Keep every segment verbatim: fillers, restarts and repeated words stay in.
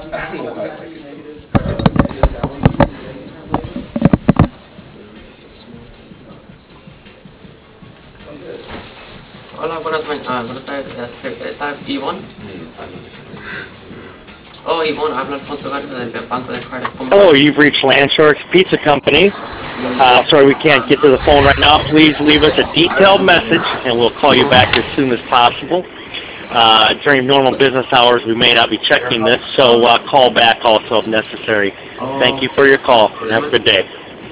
Hola, buenas, ma- ah, buenas tardes. Este, ¿Está Ivonne? Oh, Ivonne, habla Alfonso Garza del Banco de Cardiff. Hello, you've reached Landsharks Pizza Company. Uh, sorry we can't get to the phone right now. Please leave us a detailed message, and we'll call you back as soon as possible. Uh, during normal business hours, we may not be checking this, so uh, call back also if necessary. Thank you for your call, and have a good day.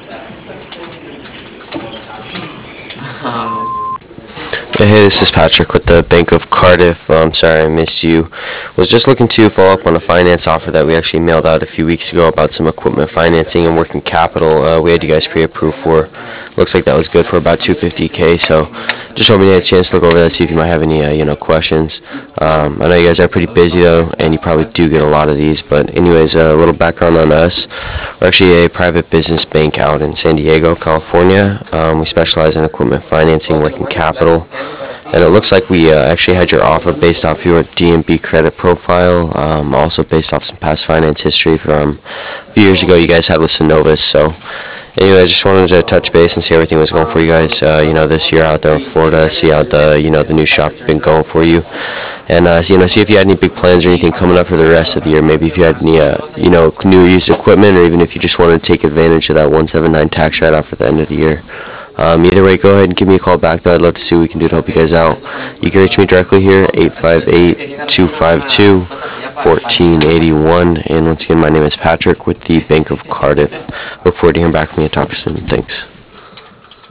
Hey, this is Patrick with the Bank of Cardiff. I'm um, sorry I missed you. Was just looking to follow up on a finance offer that we actually mailed out a few weeks ago about some equipment financing and working capital. Uh, we had you guys pre-approved for. Looks like that was good for about two hundred fifty K. So just hoping you had a chance to look over that, see if you might have any uh, you know questions. Um, I know you guys are pretty busy though, and you probably do get a lot of these. But anyways, uh, a little background on us. We're actually a private business bank out in San Diego, California. Um, we specialize in equipment financing, working capital. And it looks like we uh, actually had your offer based off your D and B credit profile, um, also based off some past finance history from a few years ago you guys had with Synovus. So anyway, I just wanted to touch base and see how everything was going for you guys, uh, you know, this year out there in Florida, see how the, you know, the new shop's been going for you. And, uh, you know, see if you had any big plans or anything coming up for the rest of the year. Maybe if you had any, uh, you know, new or used equipment, or even if you just wanted to take advantage of that one seventy-nine tax write-off at the end of the year. Um, either way, go ahead and give me a call back, though. I'd love to see what we can do to help you guys out. You can reach me directly here, eight five eight, two five two, one four eight one. And once again, my name is Patrick with the Bank of Cardiff. Look forward to hearing back from you. Talk soon. Thanks.